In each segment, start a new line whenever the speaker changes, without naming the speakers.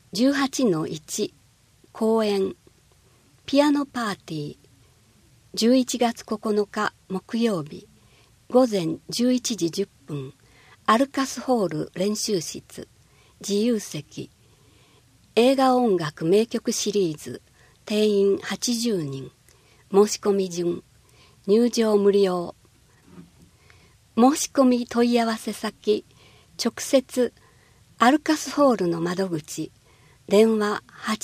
18-1 公演ピアノパーティー11月9日木曜日午前11時10分アルカスホール練習室自由席映画音楽名曲シリーズ定員80人申し込み順入場無料申し込み問い合わせ先直接アルカスホールの窓口電話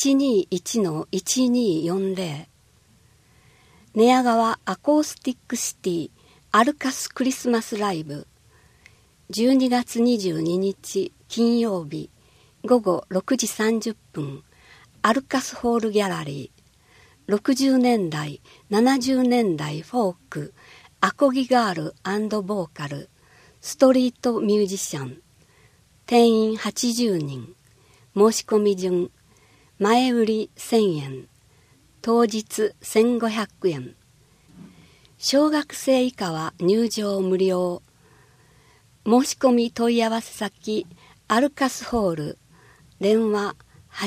821-1240 寝屋川アコースティックシティアルカスクリスマスライブ12月22日金曜日午後6時30分アルカスホールギャラリー60年代70年代フォークアコギガール&ボーカルストリートミュージシャン定員80人申し込み順前売り1000円当日1500円小学生以下は入場無料申し込み問い合わせ先アルカスホール電話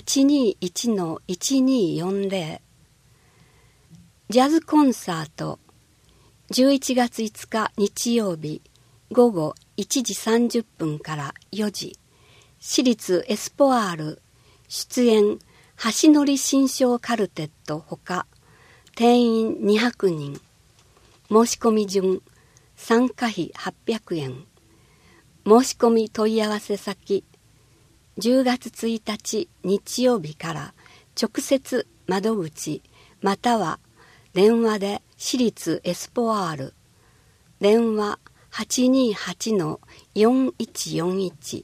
821-1240 ジャズコンサート11月5日日曜日午後1時30分から4時私立エスポアール出演橋乗り新章カルテットほか定員200人申し込み順参加費800円申し込み問い合わせ先10月1日日曜日から直接窓口または電話で私立エスポアール電話 828-4141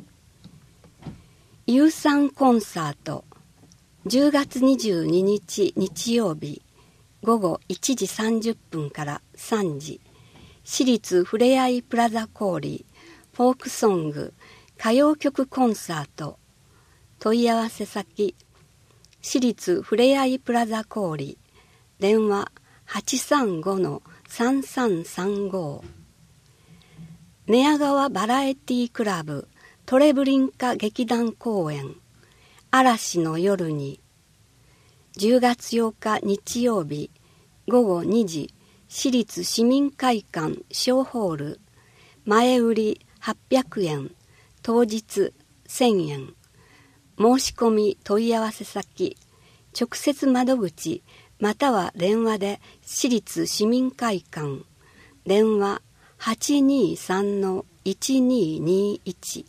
有賛コンサート10月22日日曜日午後1時30分から3時私立ふれあいプラザコーリフォークソング歌謡曲コンサート問い合わせ先私立ふれあいプラザコーリ電話 835-3335 寝屋川バラエティクラブトレブリンカ劇団公演嵐の夜に10月8日日曜日午後2時私立市民会館小ホール前売り800円当日1000円申し込み問い合わせ先直接窓口または電話で私立市民会館電話 823-1221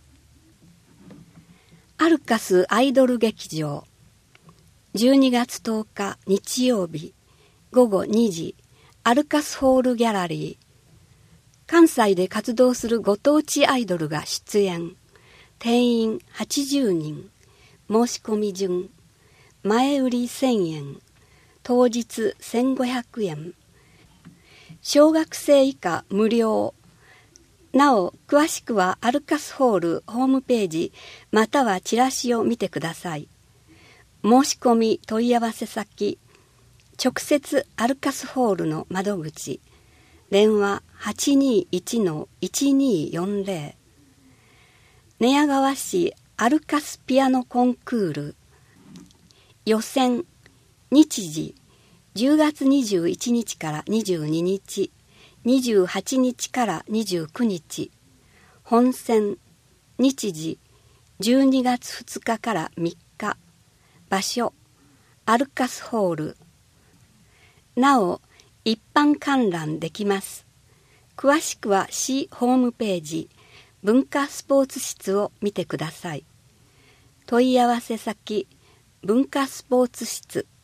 アルカスアイドル劇場12月10日日曜日午後2時アルカスホールギャラリー関西で活動するご当地アイドルが出演定員80人申し込み順前売り1000円当日1500円小学生以下無料なお詳しくはアルカスホールホームページまたはチラシを見てください申し込み問い合わせ先直接アルカスホールの窓口電話 821-1240 寝屋川市アルカスピアノコンクール予選日時10月21日から22日28日から29日本選日時12月2日から3日場所アルカスホールなお一般観覧できます詳しくは市ホームページ文化スポーツ室を見てください問い合わせ先文化スポーツ室